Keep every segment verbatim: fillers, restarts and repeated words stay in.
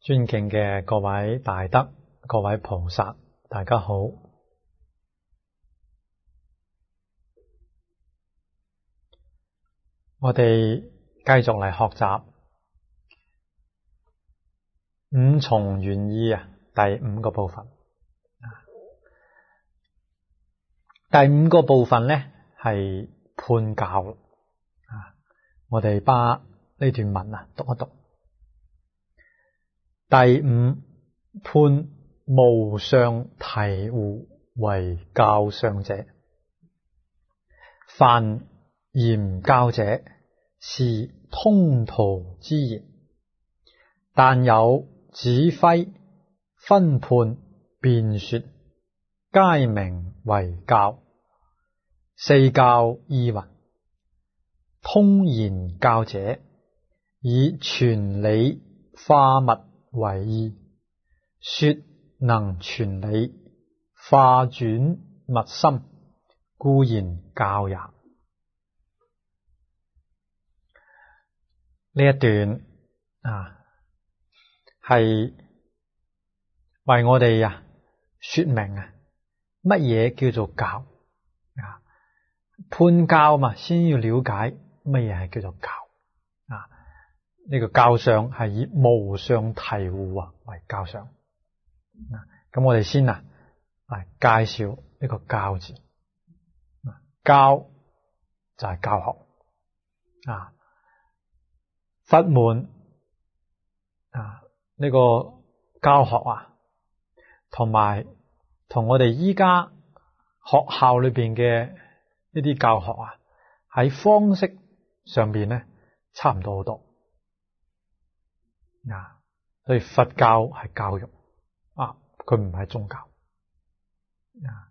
尊敬嘅各位大德、各位菩薩，大家好。我哋繼續嚟學習五重原意啊，第五個部分。第五個部分呢係判教啊，我哋把呢段文啊讀一讀。第五，判無上醍醐為教相者，凡言教者，是通途之言，但有指揮、分判、辯說，皆名為教。四教意云：通言教者，以傳理化物為意，說能傳理，化轉物心，故言教也。呢一段啊，係為我哋啊說明啊乜嘢叫做教啊？判教嘛，先要了解乜嘢係叫做教啊？呢個教相係以無上醍醐啊為教相啊。咁我哋先啊嚟介紹呢個教字。教就係教學啊，佛門啊呢個教學啊，同埋同我哋依家學校裏邊嘅呢啲教學啊，喺方式上邊咧差唔多好多。啊，所以佛教係教育啊，佢唔係宗教啊。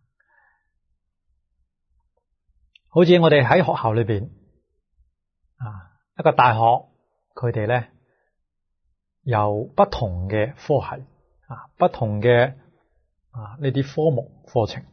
好似我哋喺學校裏邊啊，一個大學佢哋咧有不同嘅科系啊，不同嘅啊呢啲科目課程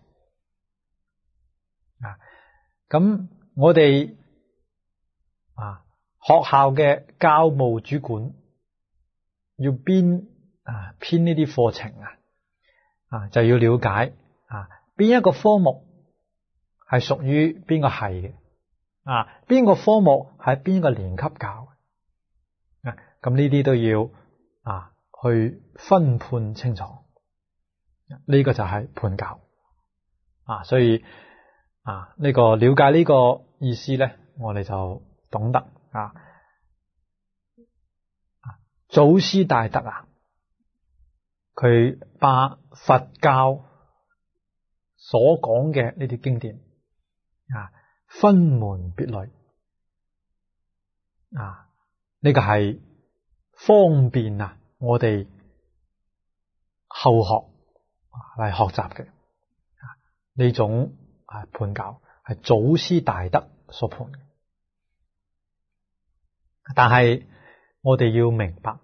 啊。咁我哋啊學校嘅教務主管要編啊編呢啲課程啊，啊就要了解啊邊一個科目係屬於邊個系嘅啊，邊個科目係邊個年級教嘅啊，咁呢啲都要啊去分判清楚，呢、這個就係判教啊。所以啊呢、這個了解呢個意思咧，我哋就懂得啊。祖師大德啊，佢把佛教所講嘅呢啲經典啊，分門別類啊，呢個係方便啊我哋後學嚟學習嘅啊，呢種啊判教係祖師大德所判嘅，但係我哋要明白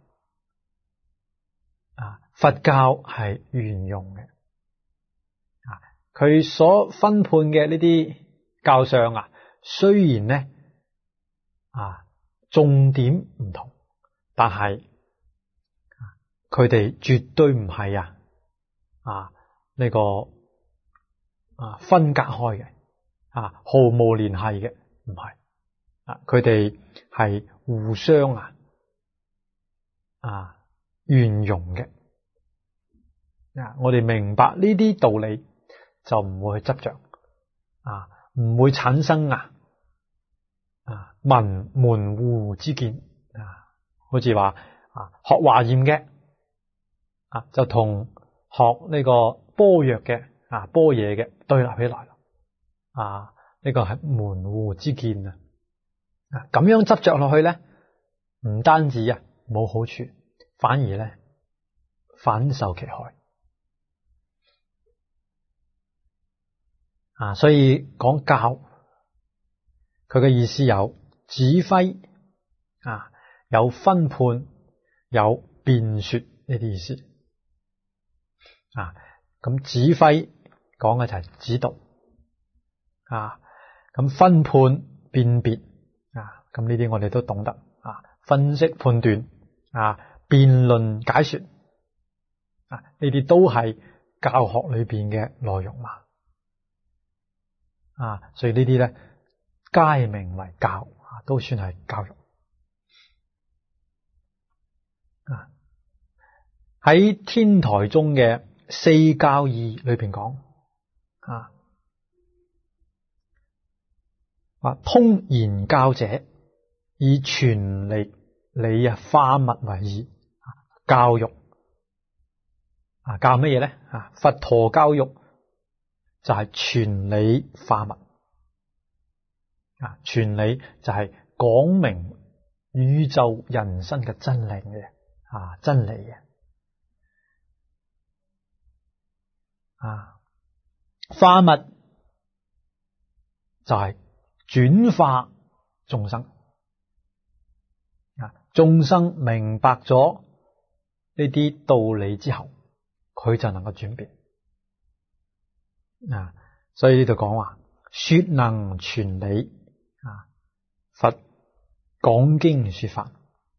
啊，佛教係圓融嘅啊，佢所分判嘅呢啲教相啊，雖然呢啊重點唔同，但係佢哋絕對唔係啊啊呢個啊分隔開嘅啊，毫無聯繫嘅，唔係啊，佢哋係互相啊啊圓融嘅啊。我哋明白呢啲道理，就唔會去執着啊，唔會產生啊啊門門戶之見啊。好似話啊學華嚴嘅啊，就同學呢個般若嘅啊般若嘅對立起來啦啊，呢個係門戶之見啊。啊咁樣執着落去咧，唔單止啊冇好處，反而咧反受其害啊。所以講教，佢嘅意思有指揮啊，有分判，有辯說呢啲意思啊。咁指揮講嘅就係指導啊，咁分判辨別啊，咁呢啲我哋都懂得啊，分析判斷啊， 辯論解說啊，呢啲都係教學裏邊嘅內容嘛。啊，所以呢啲咧皆名為教啊，都算係教育啊。喺天台宗嘅四教義裏邊講啊，話通言教者以傳理理啊化物為義，教育啊教乜嘢咧？啊，佛陀教育就係傳理化物啊，傳理就係講明宇宙人生嘅真理嘅啊真理嘅啊，化物就係轉化眾生啊，眾生明白咗呢啲道理之後，佢就能夠轉變啊。所以呢度講話說能傳理啊，佛講經說法，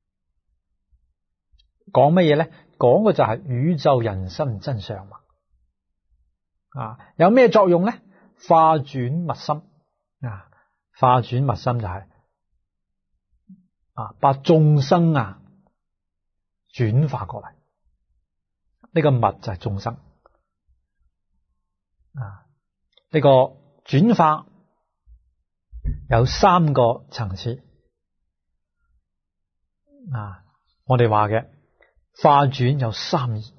講乜嘢咧？講嘅就係宇宙人生真相嘛。啊，有咩作用咧？化轉物心啊，化轉物心就係、是、啊，把眾生啊轉化過嚟。呢、這個物就係眾生啊。呢、這個轉化有三個層次啊。我哋話嘅化轉有三義。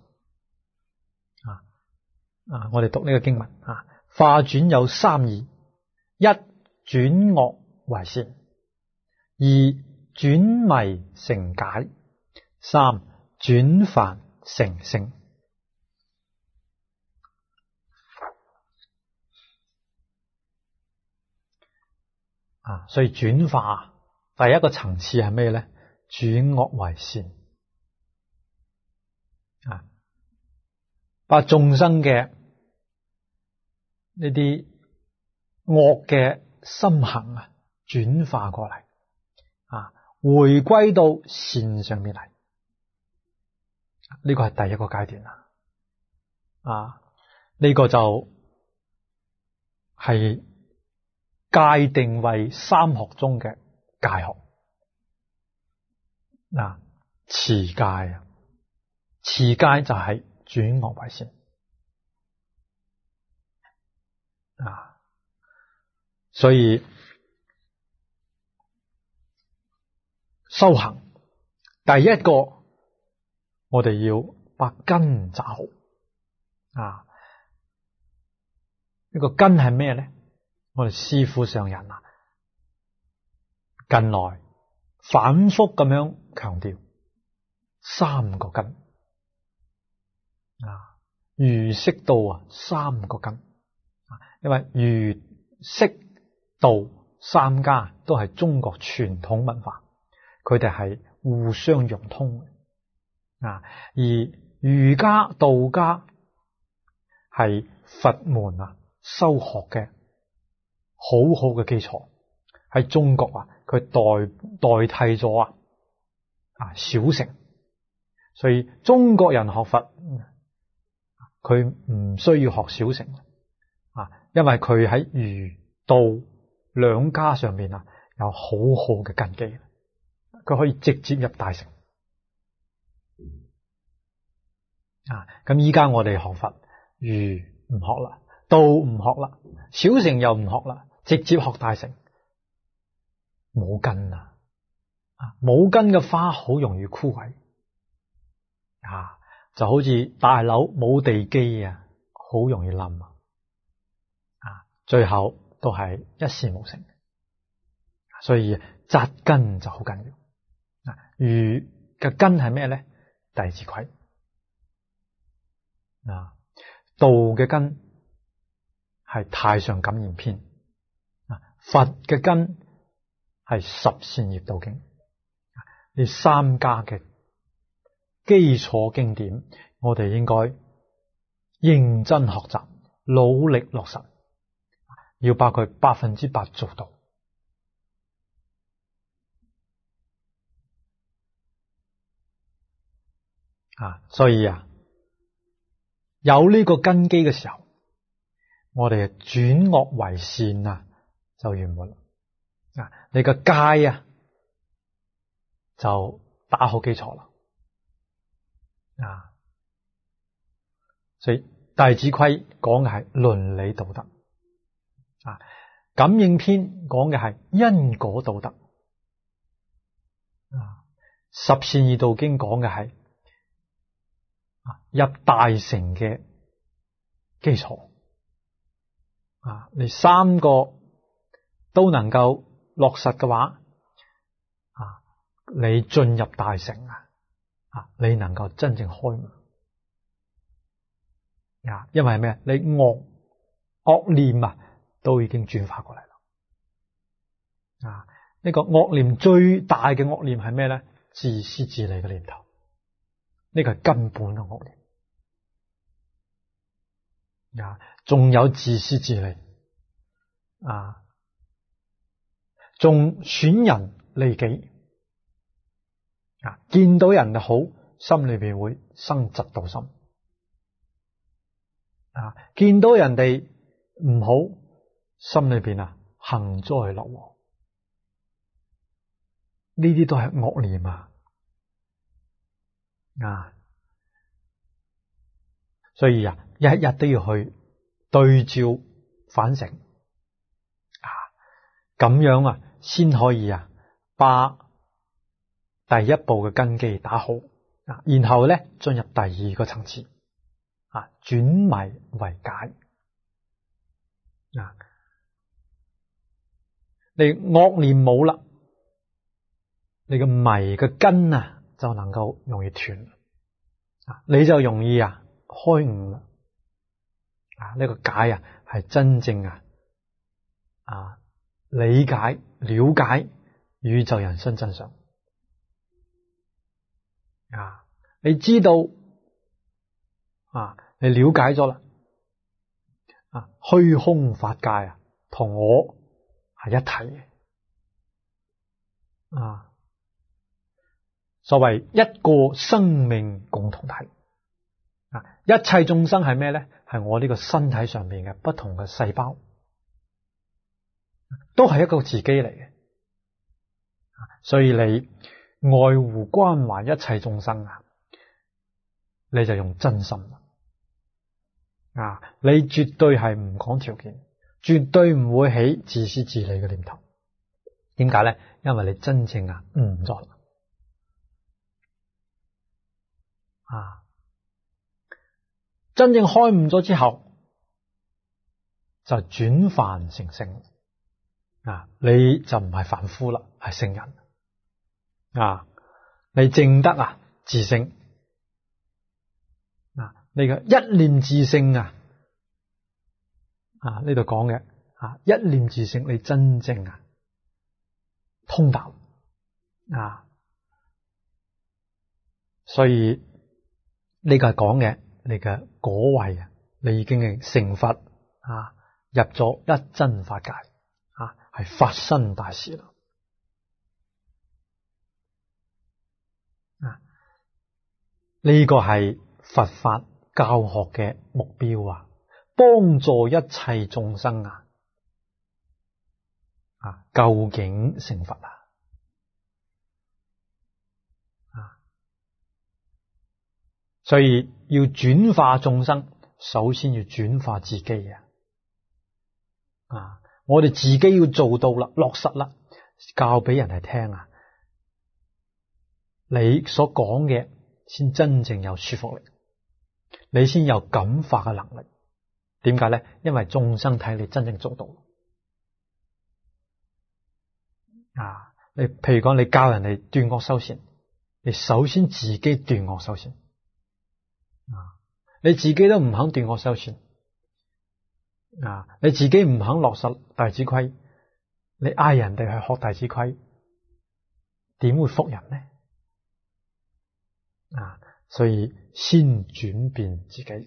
啊！我哋讀呢個經文啊，化轉有三義：一轉惡為善，二轉迷成解，三轉凡成聖。啊！所以轉化第一個層次係咩咧？轉惡為善啊！把眾生嘅呢啲惡嘅心行啊，轉化過嚟啊，回歸到善上面嚟，呢個係第一個階段啦。啊，呢個就係界定為三學中嘅戒學。嗱，持戒啊，持戒就係轉惡為善啊，所以修行第一個我哋要把根扎好啊。呢個根係咩咧？我哋師父上人啊，近來反覆咁樣強調三個根啊，儒釋道啊，三個根啊，因為儒釋道三家都係中國傳統文化，佢哋係互相融通啊。而儒家、道家係佛門啊修學嘅好好嘅基礎，喺中國啊，佢代代替咗啊啊小乘，所以中國人學佛，佢唔需要學小乘啊，因為佢喺儒道兩家上面啊有好好嘅根基，佢可以直接入大乘啊。咁依家我哋學佛，儒唔學啦，道唔學啦，小乘又唔學啦，直接學大乘，冇根啊！啊，冇根嘅花好容易枯萎啊，就好似大樓冇地基啊，好容易冧啊！啊，最後都係一事無成，所以扎根就好緊要。啊，儒嘅根係咩咧？弟子規啊，道嘅根係太上感應篇啊，佛嘅根係十善業道經。呢三家嘅基礎經典，我哋應該認真學習，努力落實，要把佢百分之百做到。 啊，所以啊，有呢個根基嘅時候，我哋轉惡為善啊，就圓滿啦。啊，你個戒啊，就打好基礎啦。啊，所以《弟子規》講嘅係倫理道德，啊，《感應篇》講嘅係因果道德，啊，《十善義道經》講嘅係入大乘嘅基礎。啊，你三個都能夠落實嘅話，啊，你進入大乘啊，啊，你能夠真正開悟。啊，因為咩？你惡惡念啊，都已經轉化過嚟啦。啊，呢個惡念最大嘅惡念係咩咧？自私自利嘅念頭，呢個係根本嘅惡念。啊，仲有自私自利，啊，仲損人利己，啊，見到人好，心裏邊會生嫉妒心，啊，見到人哋唔好，心裏邊啊幸災樂禍，呢啲都係惡念啊，啊，所以啊，日日都要去對照反省，啊，咁樣啊，先可以啊，把第一步嘅根基打好，啊，然後咧進入第二個層次，啊，轉迷為解，啊，你惡念冇啦，你個迷嘅根啊就能夠容易斷，啊，你就容易啊開悟啦。啊！呢個解啊，係真正啊啊理解、了解宇宙人生真相啊！你知道啊，你了解咗啦啊，虛空法界啊，同我係一體嘅啊。所謂一個生命共同體啊，一切眾生係咩咧？係我呢個身體上邊嘅不同嘅細胞，都係一個自己嚟嘅。所以你愛護關懷一切眾生啊，你就用真心啊！你絕對係唔講條件，絕對唔會起自私自利嘅念頭。點解咧？因為你真正啊悟咗啊！真正開悟咗之後，就轉凡成聖啊！你就唔係凡夫啦，係聖人啊！你證得啊自性啊！你嘅一念自性啊啊！呢度講嘅啊，一念自性，你真正啊通達啊！所以呢個係講嘅。你嘅果位啊，你已經係成佛啊，入咗一真法界啊，係發生大事啦啊！呢個係佛法教學嘅目標啊，幫助一切眾生啊啊，究竟成佛啊啊！所以要轉化眾生，首先要轉化自己啊！啊，我哋自己要做到啦，落實啦，教俾人哋聽啊！你所講嘅先真正有說服力，你先有感化嘅能力。點解咧？因為眾生睇你真正做到啊！你譬如講，你教人哋斷惡修善，你首先自己斷惡修善。啊！你自己都唔肯斷惡修善啊！你自己唔肯落實弟子規，你嗌人哋去學弟子規，點會服人呢？啊！所以先轉變自己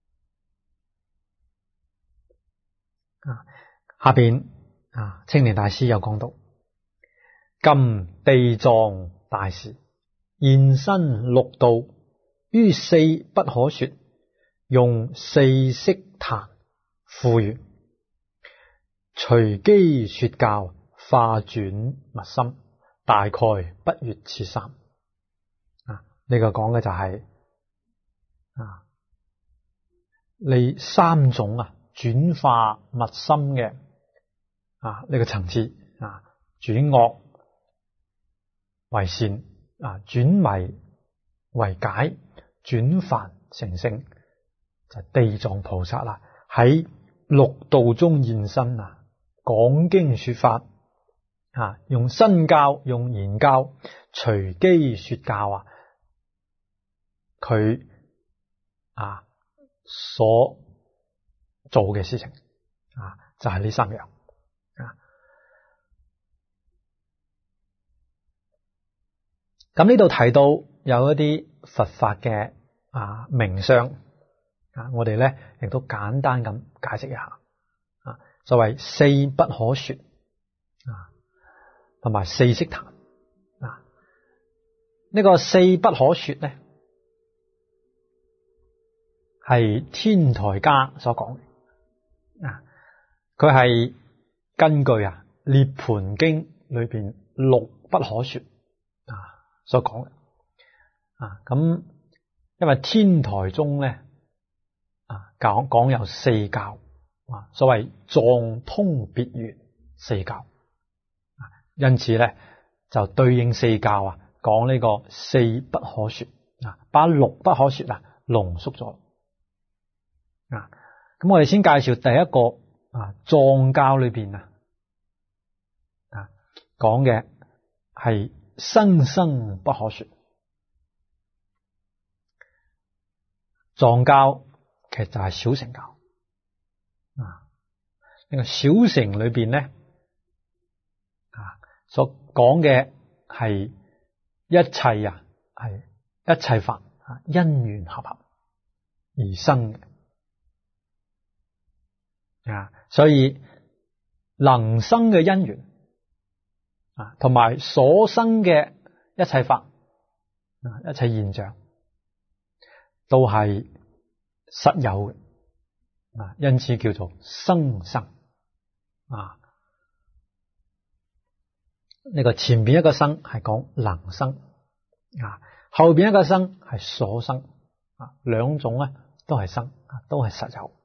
啊！下邊啊，青年大師有講到，今地藏大士現身六道， 於四不可說，用四識談賦予，隨機說教，化轉密心，大概不越此三。啊，呢個講嘅就係、是、啊，你三種啊轉化密心嘅啊呢、這個層次啊，轉惡為善啊，轉迷為解，轉凡成聖，就係、地藏菩薩啦，喺六道中現身啊，講經說法啊，用身教用言教隨機說教啊，佢啊所做嘅事情啊就係、是、呢三樣啊。咁呢度提到有一啲佛法嘅啊名相啊，我哋咧亦都簡單咁解釋一下啊。所謂四不可說啊，同埋四識談啊。呢個四不可說咧，係天台家所講嘅啊。佢係根據啊《涅槃經》裏邊六不可說啊所講嘅啊。咁因為天台宗咧啊講講有四教啊，所謂藏通別圓四教啊，因此咧就對應四教啊講呢個四不可說啊，把六不可說啊濃縮咗啊。咁我哋先介紹第一個啊，藏教裏邊啊啊講嘅係生生不可說。藏教其實就係小乘教啊。呢個小乘裏邊咧啊所講嘅係一切啊係一切法啊因緣合合而生嘅啊，所以能生嘅因緣啊，同埋所生嘅一切法啊，一切現象都係實有嘅啊，因此叫做生生啊。呢個前邊一個生係講能生啊，後邊一個生係所生啊，兩種咧都係生啊，都係實有。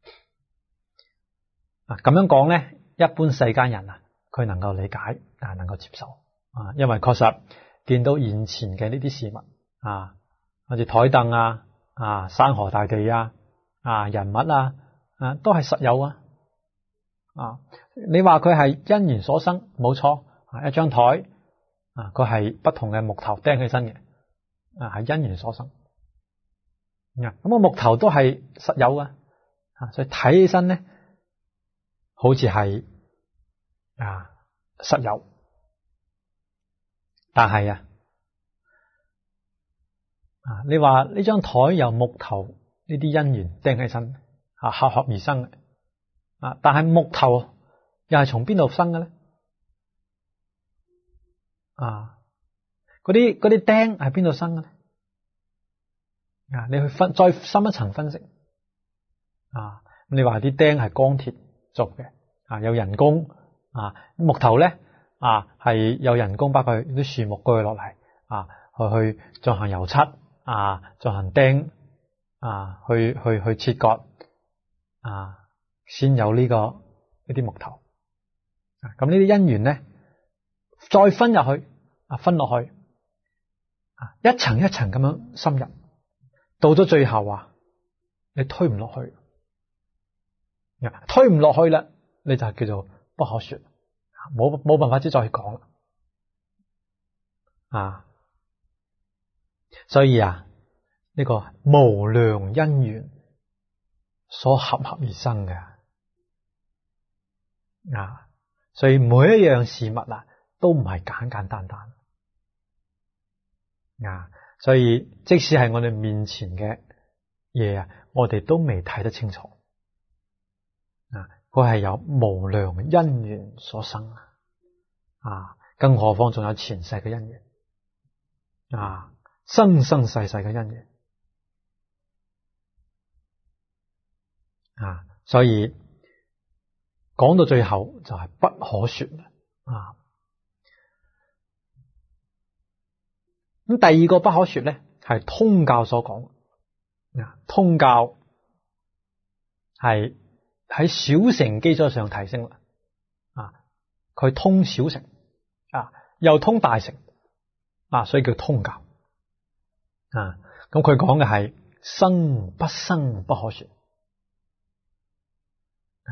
啊，咁樣講咧，一般世間人啊，佢能夠理解啊，能夠接受啊，因為確實見到眼前嘅呢啲事物啊，好似台凳啊、啊山河大地啊、啊人物啊，啊都係實有啊。啊，你話佢係因緣所生，冇錯啊，一張台啊，佢係不同嘅木頭釘起身嘅啊，係因緣所生。咁啊，個木頭都係實有嘅啊，所以睇起身咧，好似係啊實有，但係啊啊你話呢張台由木頭呢啲因緣釘起身啊，合合而生嘅啊，但係木頭又係從邊度生嘅咧？啊，嗰啲嗰啲釘係邊度生嘅咧？啊，你去分再深一層分析啊，你話啲釘係鋼鐵做嘅啊，有人工啊，木頭咧啊係有人工，包括啲樹木鋸落嚟啊，去去進行油漆啊，進行釘啊，去去去切割啊，先有呢個呢啲木頭啊。咁呢啲因緣咧，再分入去啊，分落去啊，一層一層咁樣深入，到咗最後啊，你推唔落去。推唔落去啦，你就叫做不可說，冇冇辦法之再去講啦啊！所以啊，呢個無量因緣所合合而生嘅啊，所以每一樣事物啊，都唔係簡簡單單啊。所以即使係我哋面前嘅嘢啊，我哋都未睇得清楚。啊，佢係有無量因緣所生啊，更何況仲有前世嘅因緣啊，生生世世嘅因緣啊，所以講到最後就係不可說啊。咁第二個不可說咧，係通教所講。啊，通教係喺小乘基礎上提升啦。啊，佢通小乘啊，又通大乘啊，所以叫通教。啊，咁佢講嘅係生不生不可說。啊，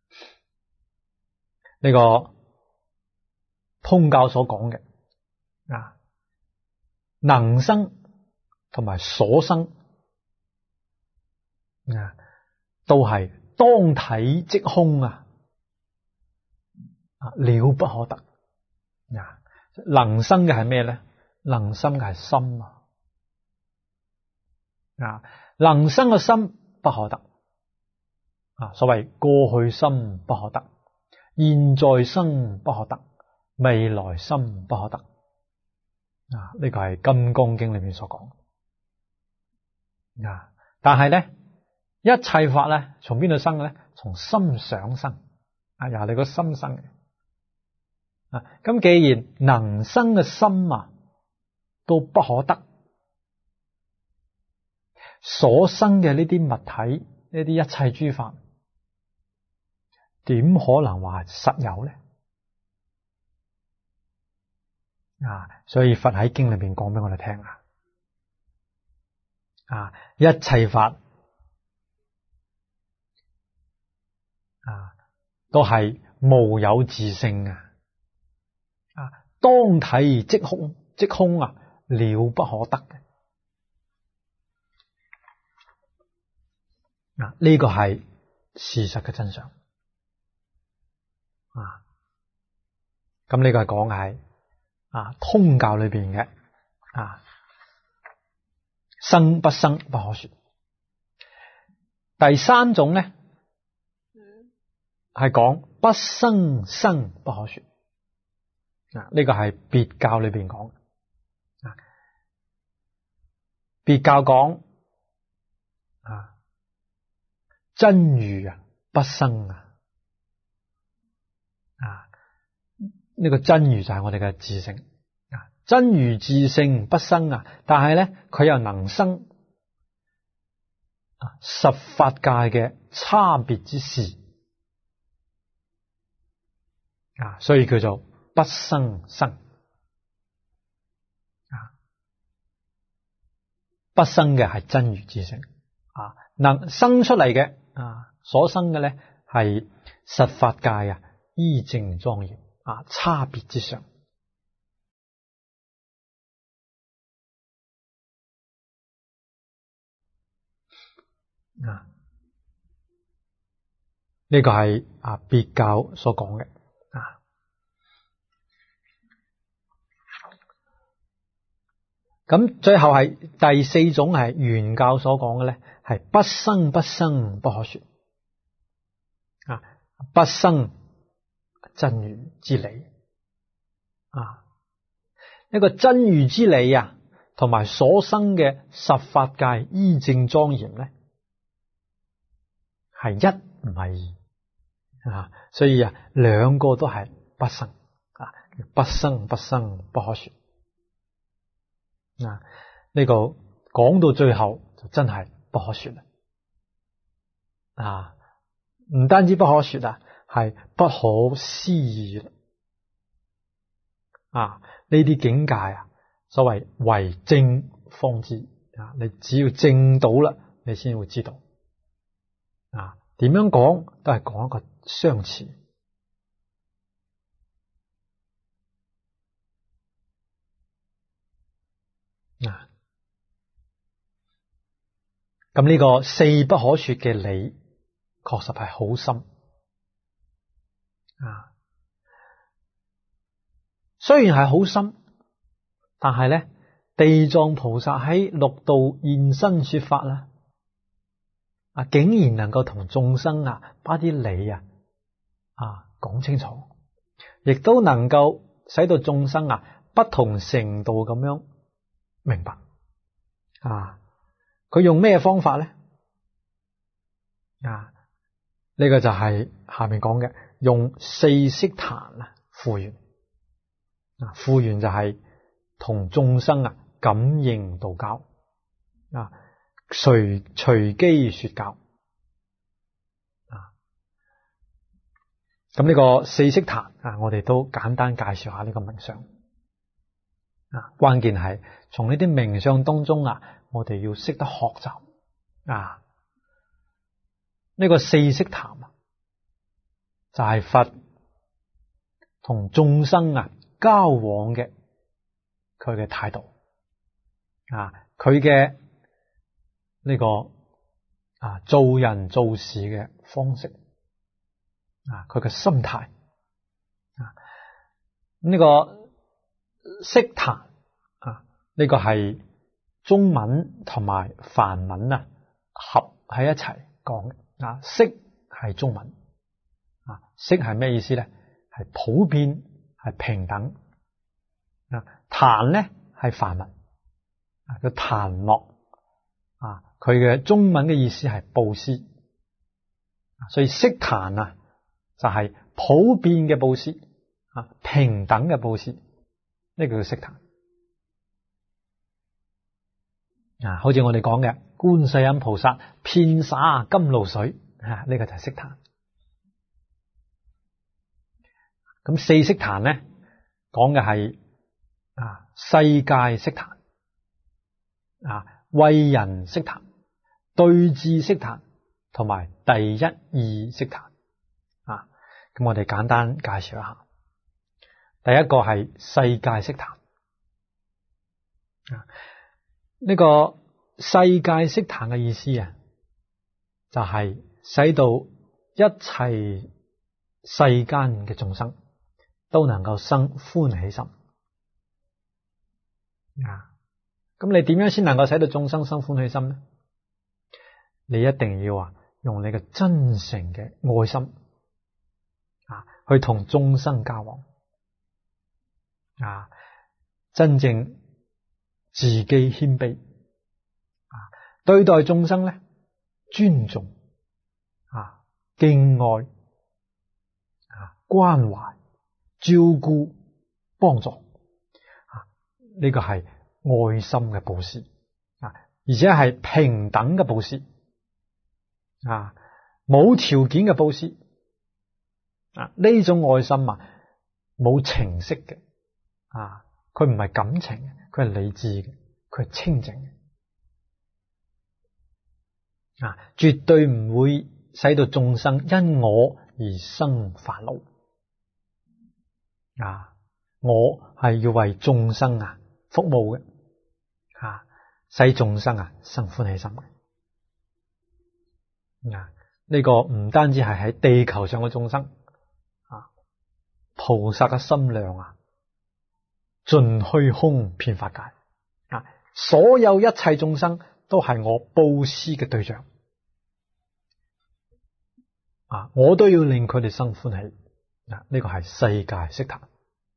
呢個通教所講嘅啊，能生同埋所生啊，都係當體即空啊，啊了不可得啊。能生嘅係咩咧？能生嘅係心啊，啊能生嘅心不可得啊。所謂過去心不可得，現在生不可得，未來心不可得啊。呢個係《金剛經》裏面所講啊。但係咧，一切法咧，從邊度生嘅咧？從心想生啊，由你個心生嘅啊。咁既然能生嘅心啊都不可得，所生嘅呢啲物體，呢啲一切諸法，點可能話實有咧？啊，所以佛喺經裏邊講俾我哋聽啊，啊，一切法啊都係無有自性啊，啊，當體即空，即空啊，了不可得嘅。啊，呢個係事實嘅真相啊。咁呢個係講係啊通教裏邊嘅啊生不生不可說。第三種咧係講不生生不可說啊。呢個係別教裏邊講啊。別教講啊真如啊不生啊。啊，呢個真如就係我哋嘅自性啊，真如自性不生啊，但係咧佢又能生啊十法界嘅差別之事啊，所以叫做不生生啊。不生嘅係真如自性啊，能生出嚟嘅啊，所生嘅咧係十法界啊依正莊嚴啊，差別之上啊。呢個係啊別教所講嘅啊。咁最後係第四種係原教所講嘅咧，係不生不生不可說啊，不生真如之理啊。一個真如之理啊，同埋所生嘅十法界依正莊嚴咧，係一唔係二啊。所以啊，兩個都係不生啊，不生不生不可說啊。呢個講到最後就真係不可說啦啊！唔單止不可說啊，係不可思議啦啊！呢啲境界啊，所謂為證方知啊，你只要證到啦，你先會知道啊。點樣講都係講一個相似啊。咁呢個四不可說嘅理，確實係好深啊。雖然係好深，但係咧，地藏菩薩喺六道現身說法啦，啊，竟然能夠同眾生啊把啲理啊啊講清楚，亦都能夠使到眾生啊不同程度咁樣明白啊。佢用咩方法咧？啊， 呢個就係下面講嘅，用四悉檀啊付緣啊，付緣就係同眾生啊感應道交啊，隨隨機說教啊。咁呢個四悉檀啊，我哋都簡單介紹下呢個名相啊。關鍵係從呢啲名相當中啊，我哋要識得學習啊。呢個四悉檀啊，就係佛同眾生啊交往嘅佢嘅態度啊，佢嘅呢個啊做人做事嘅方式啊，佢嘅心態啊，呢個悉檀啊，呢個係中文同埋梵文啊合喺一齊講嘅。啊，悉係中文，啊，悉係咩意思咧？係普遍，係平等。啊，檀咧係梵文，啊，叫檀樂，啊，佢嘅中文嘅意思係布施，所以悉檀啊就係普遍嘅布施，啊，平等嘅布施，呢個叫悉檀。啊，好似我哋講嘅觀世音菩薩遍灑甘露水，啊，呢個就係悉檀。咁四悉檀咧，講嘅係啊世界悉檀，啊慧人悉檀、對治悉檀同埋第一義悉檀。啊，咁我哋簡單介紹一下。第一個係世界悉檀。啊，呢個世界悉檀嘅意思啊，就係使到一切世間嘅眾生都能夠生歡喜心。啊，咁你點樣先能夠使到眾生生歡喜心呢？你一定要啊用你嘅真誠嘅愛心啊，去同眾生交往啊，真正自己謙卑啊，對待眾生咧尊重啊，敬愛啊，關懷、照顧、幫助啊，呢個係愛心嘅布施啊，而且係平等嘅布施啊，冇條件嘅布施啊，呢種愛心啊冇情色嘅啊，佢唔係感情嘅，佢係理智嘅，佢係清淨嘅啊，絕對唔會使到眾生因我而生煩惱啊！我係要為眾生啊服務嘅啊，使眾生啊生歡喜心嘅啊！呢個唔單止係喺地球上嘅眾生啊，菩薩嘅心量啊，盡虛空遍法界啊，所有一切眾生都係我布施嘅對象啊，我都要令佢哋生歡喜啊！呢個係世界悉檀。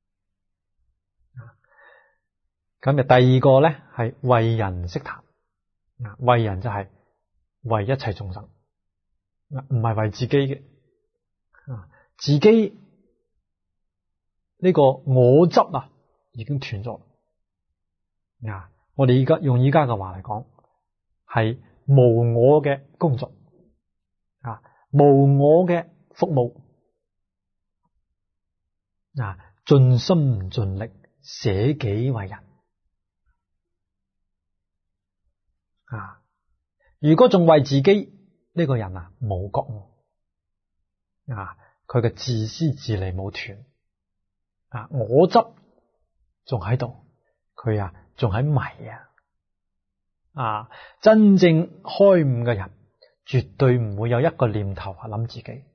咁啊，第二個咧係慧人悉檀啊，慧人就係為一切眾生，唔係為自己嘅啊，自己呢個我執啊已經斷咗啊！我哋而家用而家嘅話嚟講，係無我嘅工作啊，無我嘅服務啊，盡心盡力捨己為人啊！如果仲為自己，呢個人啊冇覺悟啊，佢嘅自私自利冇斷啊，我執仲喺度，佢啊仲喺迷啊啊！真正開悟嘅人，絕對唔會有一個念頭啊諗自己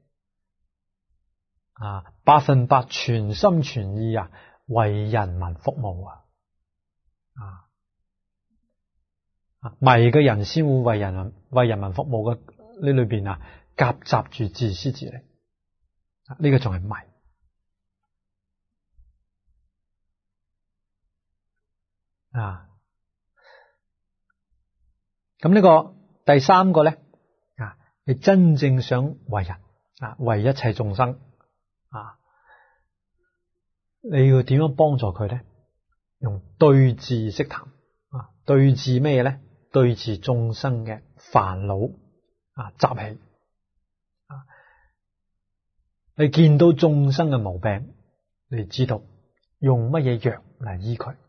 啊，百分百全心全意啊為人民服務啊啊！迷嘅人先會為人民為人民服務嘅，呢裏邊啊夾雜住自私自利，呢、這個仲係迷啊！咁呢個第三個咧啊，你真正想為人啊，為一切眾生啊，你要點樣幫助佢咧？用對治釋壇啊，對治咩嘢咧？對治眾生嘅煩惱啊、習氣啊，你見到眾生嘅毛病，你知道用乜嘢藥嚟醫佢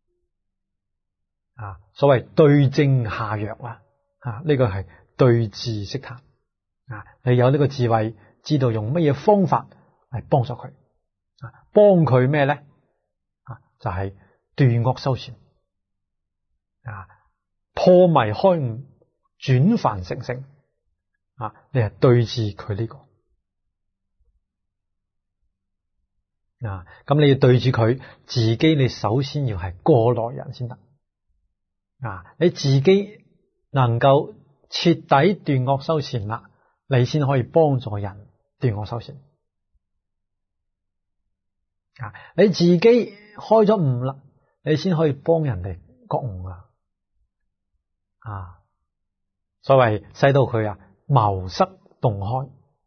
啊？所謂對症下藥啊，啊呢個係對治釋壇啊，你有呢個智慧，知道用乜嘢方法嚟幫助佢啊？幫佢咩咧？啊，就係斷惡修善啊，破迷開悟，轉凡成聖啊！你係對治佢呢個啊，咁你要對治佢自己，你首先要係過來人先得啊！你自己能夠徹底斷惡修善啦，你先可以幫助人斷惡修善啊！你自己開咗悟啦，你先可以幫人哋覺悟啊！啊，所謂使到佢啊茅塞頓開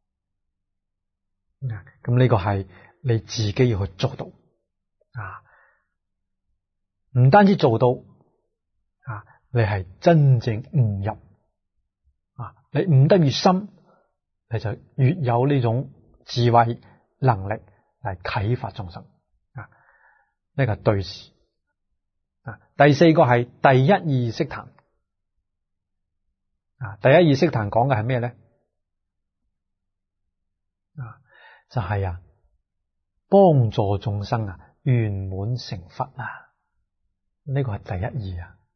啊，咁呢個係你自己要去做到啊，唔單止做到啊，你係真正悟入啊，你悟得越深，你就越有呢種智慧能力嚟啟發眾生啊，呢個係對治啊。第四個係第一義釋壇啊，第一義釋壇講嘅係咩咧？啊，就係、是、啊，幫助眾生啊圓滿成佛啊，呢、這個係第一義啊。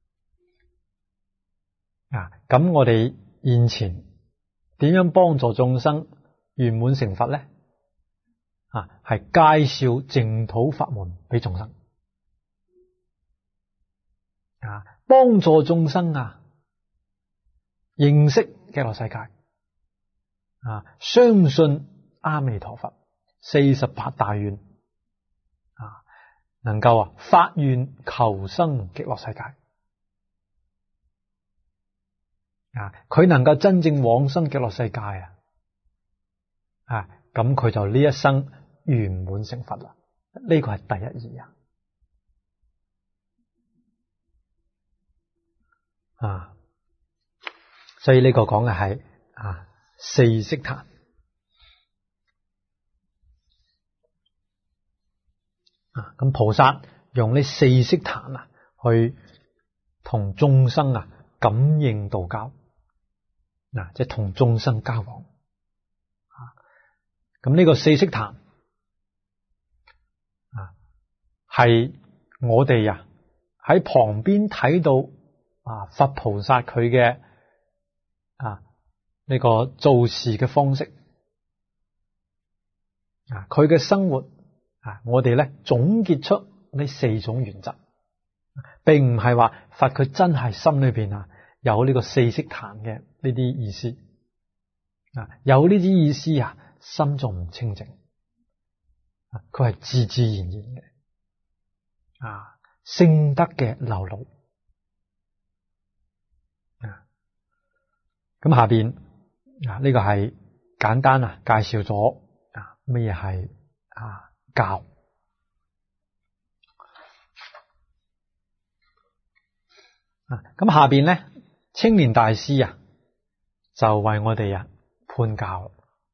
啊，咁我哋現前點樣幫助眾生圓滿成佛咧？啊，係介紹淨土法門俾眾生啊，幫助眾生啊認識極樂世界啊，相信阿彌陀佛四十八大願啊，能夠啊發願求生極樂世界啊，佢能夠真正往生極樂世界啊啊，咁佢就呢一生圓滿成佛啦，呢個係第一義啊啊。所以呢個講嘅係啊四釋壇啊，咁菩薩用呢四釋壇啊去同眾生啊感應道交嗱，即係同眾生交往啊。咁呢個四釋壇啊係我哋啊喺旁邊睇到啊佛菩薩佢嘅啊！呢、這個做事嘅方式啊，佢嘅生活啊，我哋咧總結出呢四種原則，並唔係話佛佢真係心裏邊啊有呢個四釋壇嘅呢啲意思啊，有呢啲意思啊，心仲唔清淨啊，佢係自自然然嘅啊，聖德嘅流露啊，咁下邊。啊！呢個係簡單啊，介紹咗啊乜嘢係啊教啊。咁下邊咧，青蓮大師啊就為我哋啊判教，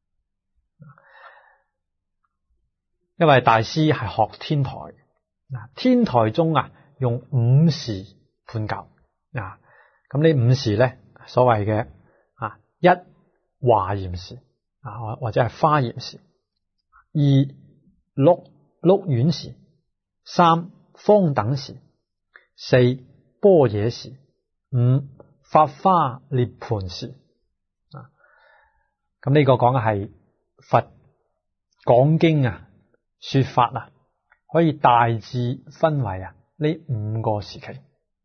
因為大師係學天台啊，天台中啊用五時判教啊。咁呢五時咧，所謂嘅啊一。華嚴時啊，或者係華嚴時；二鹿鹿苑時；三方等時；四般若時；五法華涅槃時。啊，咁呢個講嘅係佛講經啊，說法啊，可以大致分為啊呢五個時期。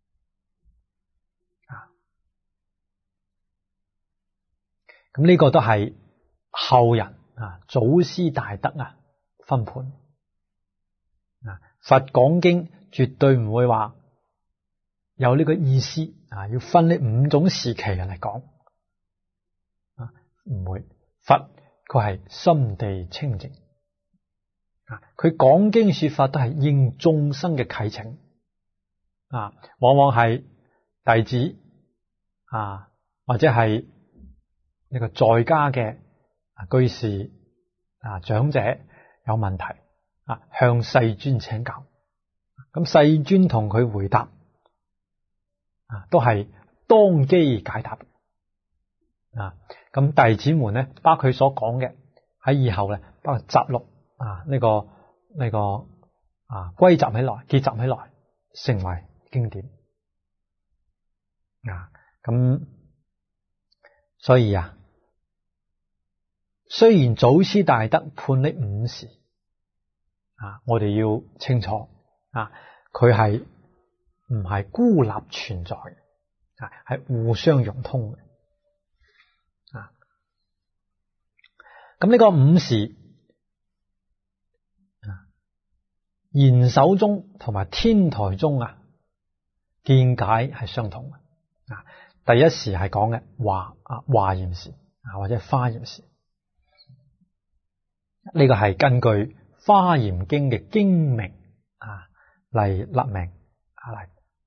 咁呢個都係後人啊祖師大德啊分判啊，佛講經絕對唔會話有呢個意思啊，要分呢五種時期嚟講啊，唔會。佛佢係心地清淨啊，佢講經說法都係應眾生嘅啟請啊，往往係弟子啊，或者係呢個在家嘅居士啊長者有問題啊，向世尊請教，咁世尊同佢回答啊，都係當機解答啊。咁弟子們咧，把佢所講嘅喺以後咧，包括集錄啊呢個呢個啊歸集起來，結集起來，成為經典啊。咁所以啊，雖然祖師大德判呢五時啊，我哋要清楚啊，佢係唔係孤立存在嘅啊，係互相融通嘅啊。咁呢個五時啊，賢首宗同埋天台宗啊，見解係相同嘅啊。第一時係講嘅華啊華嚴時啊，或者華嚴時，呢個係根據《華嚴經》嘅經名啊嚟立名啊嚟。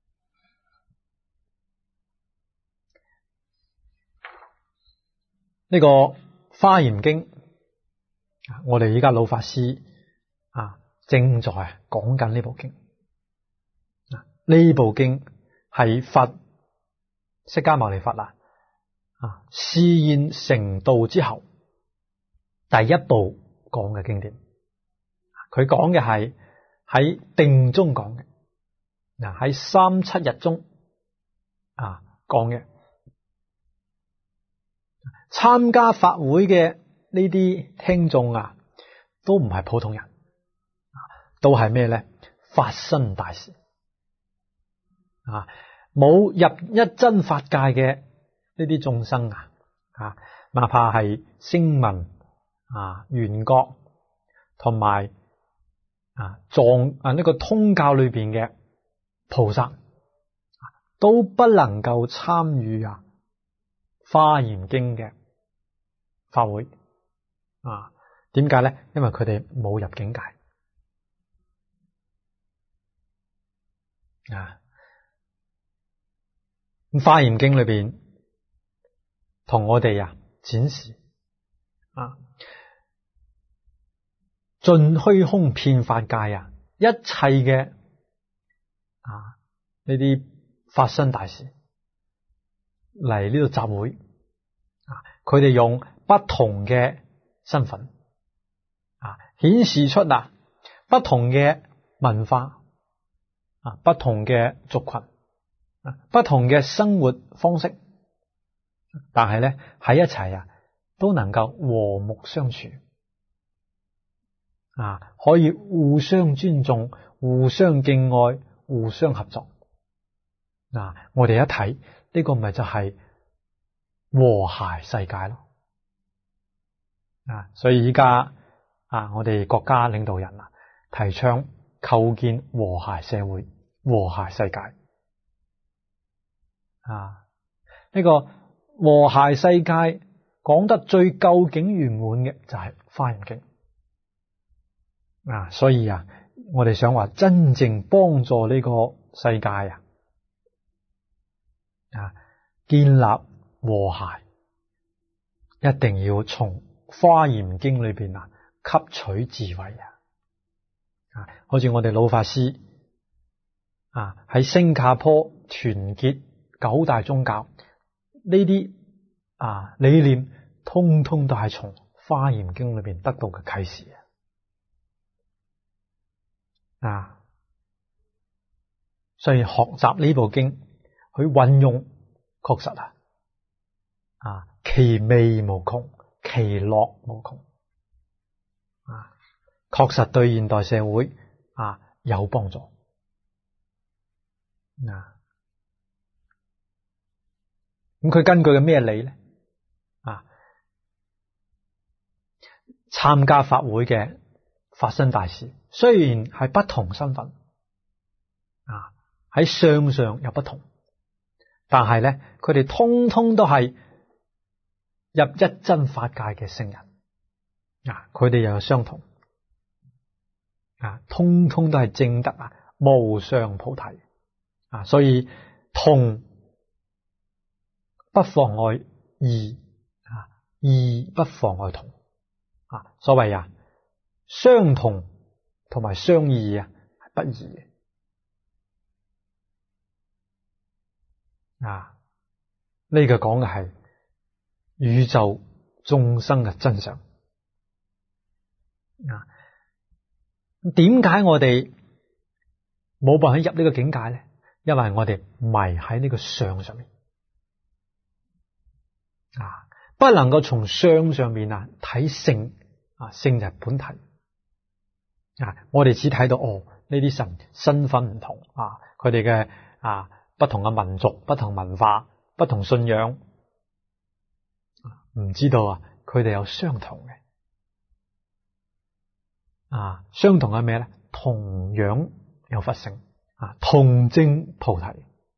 呢個《華嚴經》，我哋依家老法師啊正在講緊呢部經啊，呢部經係佛釋迦牟尼佛啊啊示現成道之後第一部講嘅經典。佢講嘅係喺定中講嘅，嗱喺三七日中啊講嘅。參加法會嘅呢啲聽眾啊，都唔係普通人，都係咩咧？法身大士啊！冇入一真法界嘅呢啲眾生啊，啊，哪怕係聲聞啊、緣覺同埋啊藏啊呢個通教裏邊嘅菩薩，都不能夠參與啊《華嚴經》嘅法會啊。點解咧？因為佢哋冇入境界啊。咁《華嚴經》裏邊同我哋啊展示啊，盡虛空遍法界啊，一切嘅啊呢啲法身大士嚟呢度集會啊，佢哋用不同嘅身份啊，顯示出啊不同嘅文化啊，不同嘅族群啊，不同嘅生活方式，但係咧喺一齊啊，都能夠和睦相處啊，可以互相尊重、互相敬愛、互相合作。嗱、啊，我哋一睇呢、這個咪就係和諧世界咯。啊，所以依家啊，我哋國家領導人啊，提倡構建和諧社會、和諧世界。啊，呢、這個和諧世界講得最究竟圓滿嘅就係《華嚴經》啊，所以啊，我哋想話真正幫助呢個世界啊，啊，建立和諧，一定要從《華嚴經》裏邊啊吸取智慧啊！啊，好似我哋老法師啊喺新加坡團結九大宗教呢啲啊理念，通通都係從《華嚴經》裏邊得到嘅啟示啊！所以學習呢部經去運用，確實啊啊其味無窮，其樂無窮啊！確實對現代社會啊有幫助啊！咁佢根據嘅咩理咧？啊，參加法會嘅法身大士，雖然係不同身份啊，喺相上有不同，但係咧，佢哋通通都係入一真法界嘅聖人啊，佢哋又有相同啊，通通都係證得啊無上菩提啊，所以同不妨礙異啊，異不妨礙同啊，所謂啊相同同埋相異啊係不異嘅啊，呢個講嘅係宇宙眾生嘅真相啊。點解我哋冇辦法入呢個境界咧？因為我哋迷喺呢個相上面啊，不能夠從相上面啊睇性啊，性就係本體啊。我哋只睇到哦，呢啲神身份唔同啊，佢哋嘅啊不同嘅民族、不同文化、不同信仰，唔知道啊佢哋有相同嘅。啊，相同係咩咧？同樣有佛性啊，同證菩提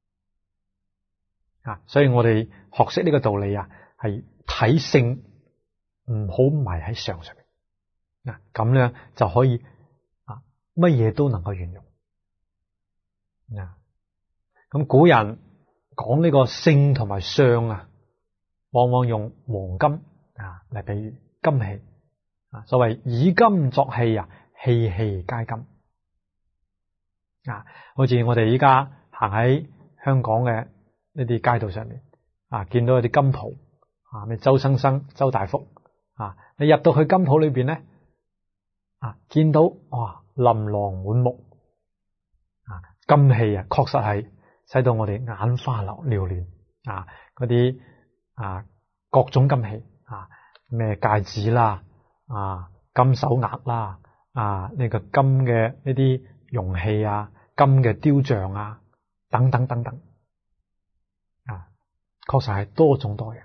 啊，所以我哋學識呢個道理啊，係睇性，唔好迷喺相上面啊，咁樣就可以啊，乜嘢都能夠圓融啊。咁古人講呢個性同埋相啊，往往用黃金啊嚟比喻金器。所謂以金作器啊，器器皆金啊！好似我哋依家行喺香港嘅呢啲街道上面啊，見到有啲金鋪啊，咩周生生、周大福啊，你入到去金鋪裏邊咧啊，見到哇琳琅滿目啊，金器啊，確實係使到我哋眼花繚亂啊！嗰啲啊各種金器啊，咩戒指啦。啊，金手鐲啦，啊，呢個金嘅呢啲容器啊，金嘅雕像啊，等等等等，啊，確實係多種多樣。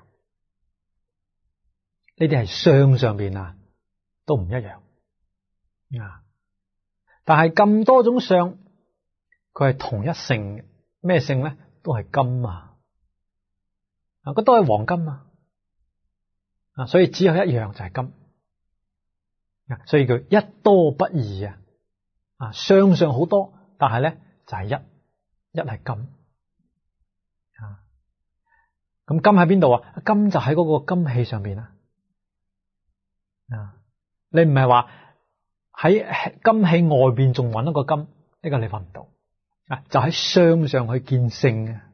呢啲係相上邊啊，都唔一樣啊。但係咁多種相，佢係同一性嘅，咩性咧？都係金啊，啊，佢都係黃金啊，啊，所以只有一樣就係金。所以叫一多不異啊！啊，相上好多，但係咧就係、是、一，一係金啊。咁金喺邊度啊？金就喺嗰個金器上邊啊！啊，你唔係話喺金器外邊仲揾一個金，呢、這個你揾唔到啊！就喺相上去見性啊！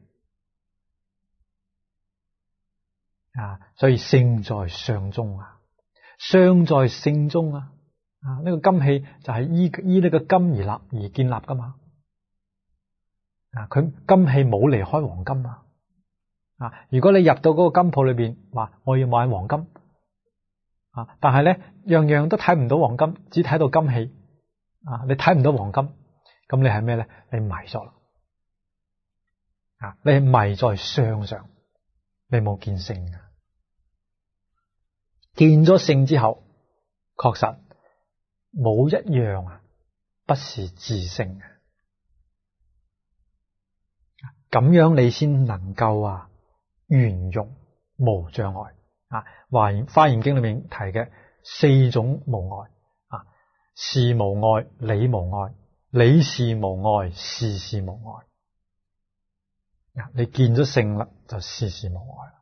啊，所以性在相中啊！相在性中啊！啊，呢個金器就係依依呢個金而立而建立噶嘛。啊，佢金器冇離開黃金啊。啊，如果你入到嗰個金鋪裏邊，話我要買黃金啊，但係咧樣樣都睇唔到黃金，只睇到金器啊，你睇唔到黃金，咁你係咩咧？你迷咗啦。啊，你係迷在相上，你冇見性啊。見咗性之後，確實冇一樣啊，不是自性啊。咁樣你先能夠啊圓融無障礙啊。華嚴華嚴經裏面提嘅四種無礙啊，事無礙、理無礙、理事無礙、事事無礙。啊，你見咗性啦，就事事無礙啦。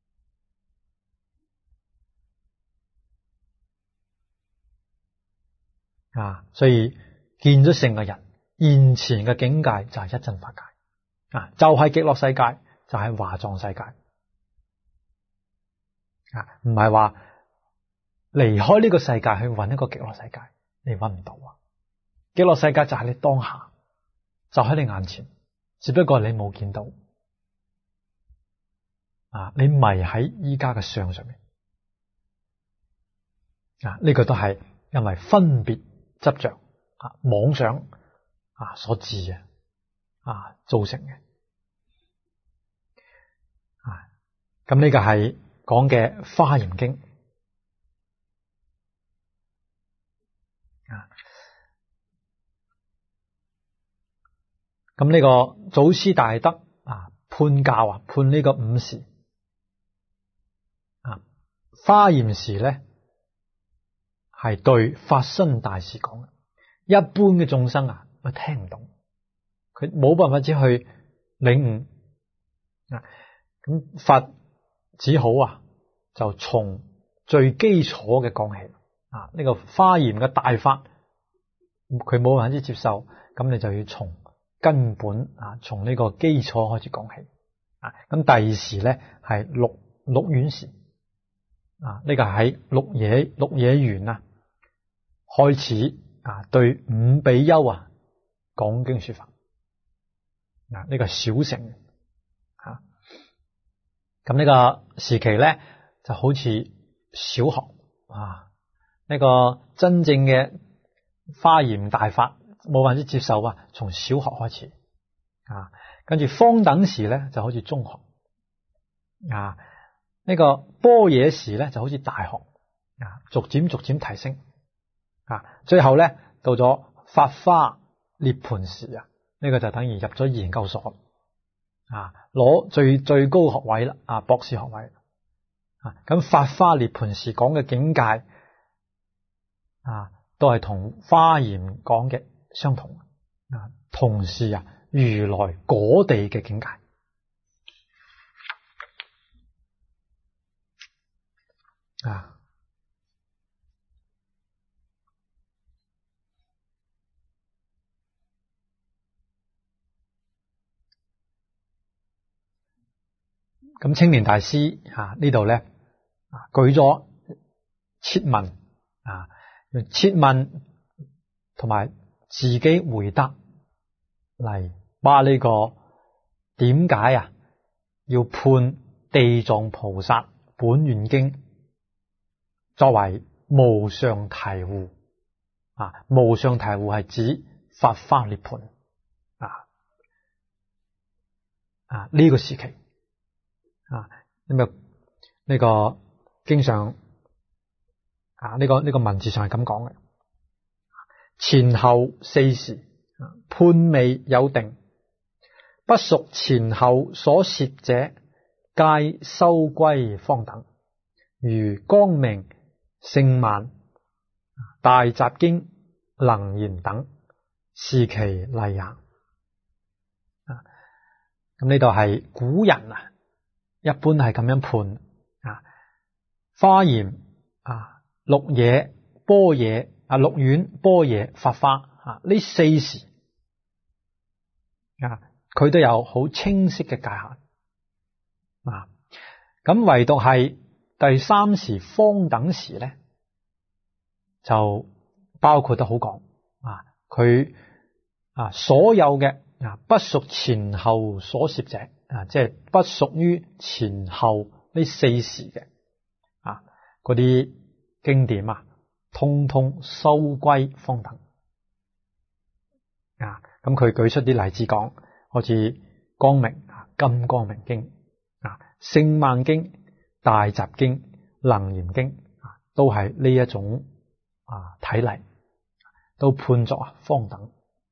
啊，所以見咗性嘅人，現前嘅境界就係一真法界，啊，就係極樂世界，就係華藏世界，啊，唔係話離開呢個世界去揾一個極樂世界，你揾唔到啊！極樂世界就係你當下，就喺你眼前，只不過你冇見到，啊，你迷喺依家嘅相上面，啊，呢個都係因為分別執着啊，妄想啊所致嘅啊造成嘅啊，咁呢個係講嘅《華嚴經》啊，咁呢個祖師大德啊判教啊判呢個五時啊，華嚴時咧係對法身大士講嘅，一般嘅眾生啊，佢聽唔懂，佢冇辦法只去領悟啊。咁佛只好啊，就從最基礎嘅講起啊。呢個華嚴嘅大法，佢冇辦法之接受，咁你就要從根本啊，從呢個基礎開始講起啊。咁第二時咧係鹿鹿苑時啊，呢個喺鹿野鹿野園啊開始啊，對五比丘啊講經說法啊，呢個小乘啊。咁呢個時期咧就好似小學啊，呢個真正嘅華嚴大法冇辦法之接受啊，從小學開始啊，跟住方等時咧就好似中學啊，呢個般若時咧就好似大學啊，逐漸逐漸提升啊，最後咧到咗法華涅槃時啊，呢個就等於入咗研究所啊，攞最最高學位啦啊，博士學位啊。咁法華涅槃時講嘅境界啊，都係同華嚴講嘅相同啊，同是啊如來果地嘅境界啊。咁青年大師啊呢度咧啊舉咗設問啊，用設問同埋自己回答嚟把呢個點解啊要判地藏菩薩本願經作為無上醍醐啊，無上醍醐係指法華涅槃啊啊呢個時期。啊，咁啊呢個經常啊呢、這個呢、這個文字上係咁講嘅，前後四時判未有定，不屬前後所攝者，皆收歸方等，如光明勝鬘、大集經、楞嚴等，是其例也。啊，咁呢度係古人啊。一般係咁樣判啊，華嚴啊、鹿野、般若啊、鹿苑、般若、法華啊，呢四時啊，佢都有好清晰嘅界限啊。咁唯獨係第三時方等時咧，就包括得好廣啊。佢啊所有嘅啊不屬前後所攝者。啊，即係不屬於前後呢四時嘅啊，嗰啲經典啊，通通收歸方等啊。咁佢舉出啲例子講，好似光明啊、金光明經啊、勝鬘經、大集經、楞嚴經啊，都係呢一種啊體例，都判作啊方等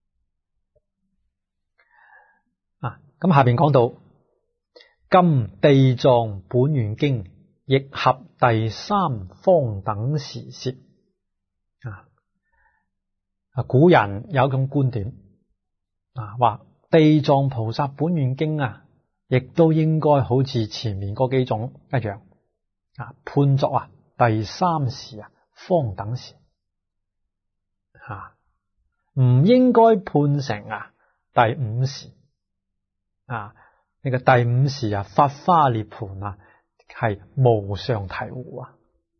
啊。咁下邊講到。今地藏本願經亦合第三方等時攝啊！啊，古人有一種觀點啊，話地藏菩薩本願經啊，亦都應該好似前面嗰幾種一樣啊，判作啊第三時啊方等時啊，唔應該判成啊第五時啊。呢個第五時啊，法華涅槃啊，係無上醍醐啊！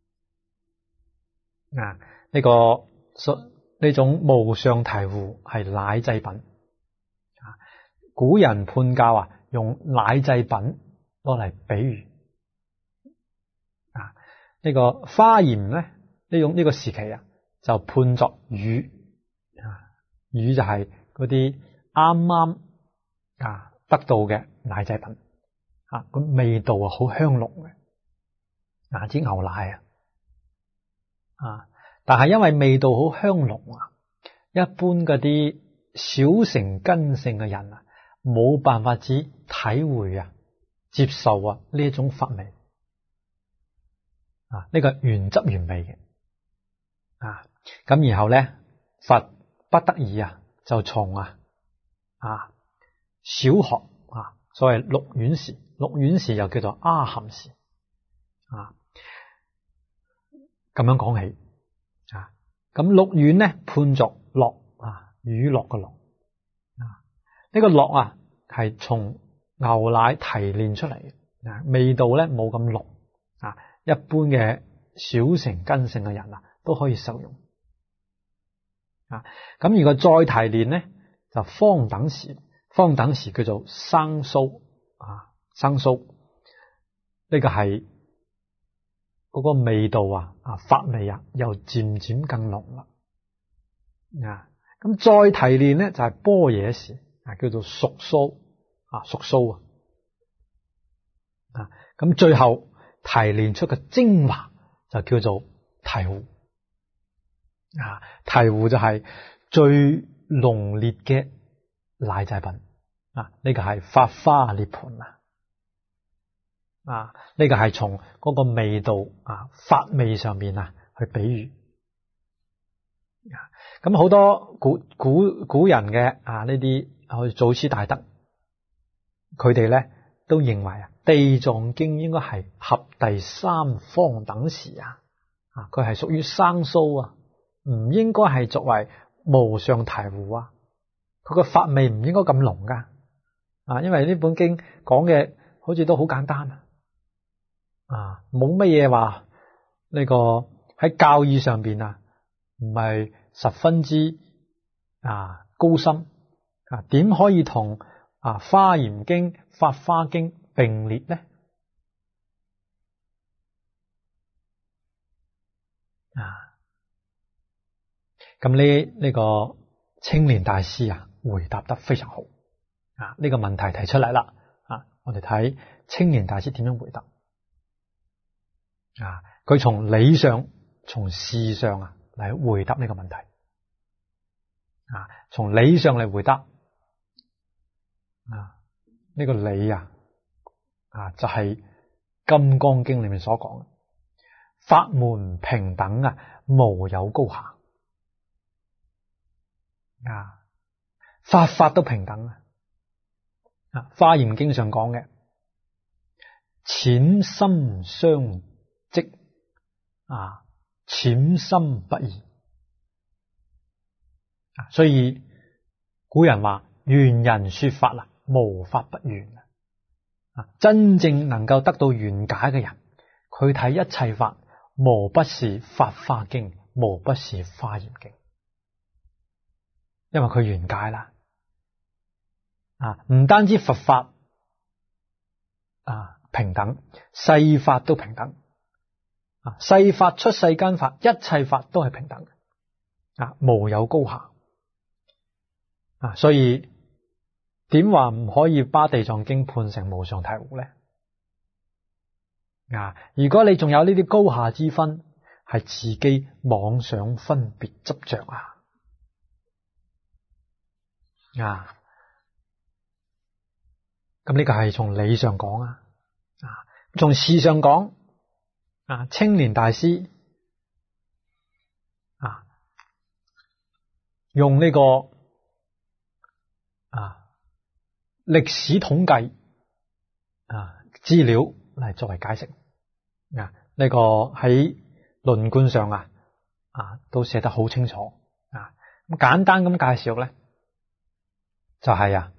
啊，呢個呢種無上醍醐係乃濟品啊。古人判教啊，用乃濟品攞嚟比喻啊。呢個華嚴咧，呢種呢個時期啊，就判作乳啊，乳就係嗰啲啱啱啊得到嘅奶製品啊，個味道啊好香濃嘅，啊支牛奶啊，啊，但係因為味道好香濃啊，一般嗰啲小乘根性嘅人啊，冇辦法子體會啊、接受啊呢一種法味啊，呢個原汁原味嘅啊。咁然後咧，佛不得已啊，就從啊啊小學啊，所謂鹿苑時，鹿苑時又叫做阿含時啊，咁樣講起啊。咁鹿苑咧判作樂啊，乳酪嘅酪啊，呢個酪啊係從牛奶提煉出嚟嘅啊，味道咧冇咁濃啊，一般嘅小乘根性嘅人啊都可以受用啊。咁如果再提煉咧，就方等時，方等時叫做生酥啊，生酥呢個係嗰個味道啊啊法味啊又漸漸更濃啦啊。咁再提煉咧就係般若時啊，叫做熟酥啊，熟酥啊啊。咁最後提煉出嘅精華就叫做醍醐啊，醍醐就係最濃烈嘅奶製品啊，呢個係法華涅槃啊，啊呢個係從嗰個味道啊法味上面啊去比喻啊。咁好多古古古人嘅啊呢啲好似祖師大德，佢哋咧都認為啊地藏經應該係合第三方等時啊，啊佢係屬於生酥啊，唔應該係作為無上醍醐啊，佢個法味唔應該咁濃噶啊，因為呢本經講嘅好似都好簡單啊，啊冇乜嘢話呢個喺教義上邊啊唔係十分之啊高深啊，點可以同啊華嚴經、法華經並列呢？啊，咁呢呢個青蓮大師啊回答得非常好啊！呢個問題提出嚟啦啊，我哋睇青蓮大師點樣回答啊？佢從理上、從事上啊嚟回答呢個問題啊，從理上嚟回答啊，呢個理啊啊就係金剛經裏面所講嘅法門平等啊，無有高下啊，法法都平等啊。啊，華嚴經上講嘅淺心相即啊，淺心不異啊，所以古人話圓人說法啊，無法不圓啊。真正能夠得到圓解嘅人，佢睇一切法，無不是法華經，無不是華嚴經，因為佢圓解啦。啊，唔單止佛法啊平等，世法都平等啊，世法出世間法，一切法都係平等啊，無有高下啊。所以點話唔可以把地藏經判成無上醍醐呢？啊，如果你仲有呢啲高下之分，係自己妄想分別執着啊啊！咁呢個係從理上講啊，啊，從事上講啊，青蓮大師啊，用呢個啊歷史統計啊資料嚟作為解釋啊，呢個喺論觀上啊啊都寫得好清楚啊。咁簡單咁介紹咧，就係啊。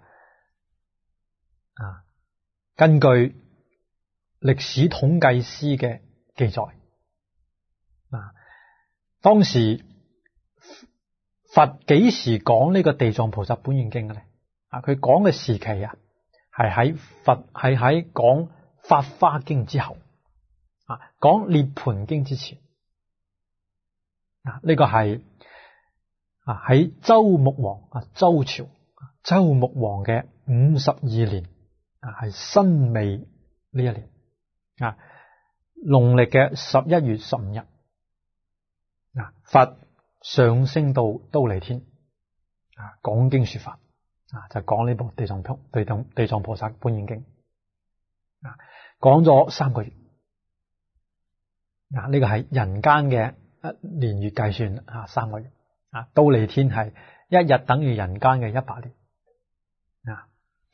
啊，根據歷史統計師嘅記載啊，當時佛幾時講呢個地藏菩薩本願經嘅咧？啊，佢講嘅時期啊，係喺佛係喺講法華經之後啊，講涅槃經之前啊，呢個係啊喺周穆王啊周朝周穆王嘅五十二年。啊，係辛未呢一年啊，農曆嘅十一月十五日啊，佛上升到忉利天啊，講經說法啊，就講呢部地藏菩地藏地藏菩薩本願經啊，講咗三個月啊，呢個係人間嘅年月計算啊，三個月啊，到離天係一日等於人間嘅一百年啊。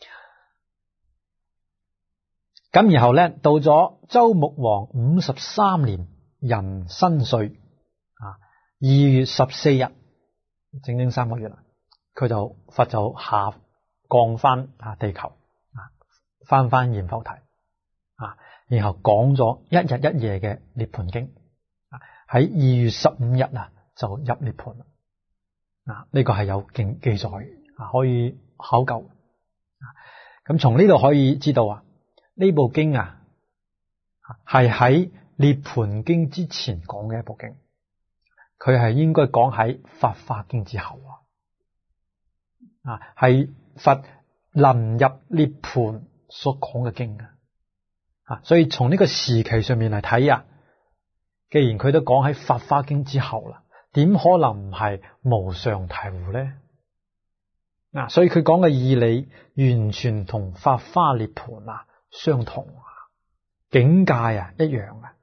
咁然後咧，到咗周穆王五十三年壬申歲啊，二月十四日，整整三個月啦，佢就佛就下降翻啊地球啊，翻翻閻浮提啊，然後講咗一日一夜嘅涅槃經啊，喺二月十五日啊就入涅槃啦啊，呢個係有記記載啊，可以考究啊。咁從呢度可以知道啊，呢部經啊係喺涅槃經之前講嘅一部經，佢係應該講喺法華經之後啊，啊係佛臨入涅槃所講嘅經啊，啊所以從呢個時期上面嚟睇啊，既然佢都講喺法華經之後啦，點可能唔係無上醍醐咧？啊，所以佢講嘅義理完全同法華涅槃啊相同啊，境界啊一樣啊。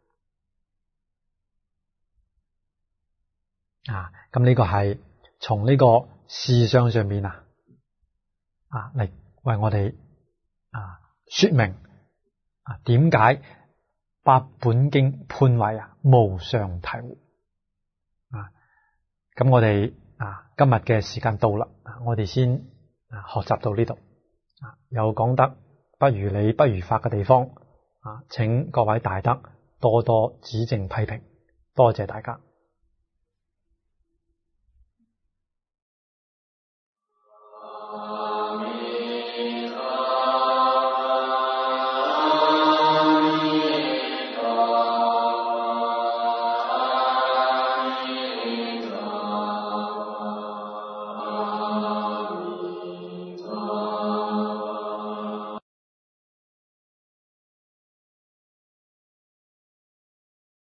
啊，咁呢個係從呢個事相上面啊，啊嚟為我哋啊說明啊點解八本經判為啊無上醍醐啊。咁我哋啊今日嘅時間到啦，我哋先啊學習到呢度啊，有講得不如理不如法嘅地方啊，請各位大德多多指正批評，多謝大家。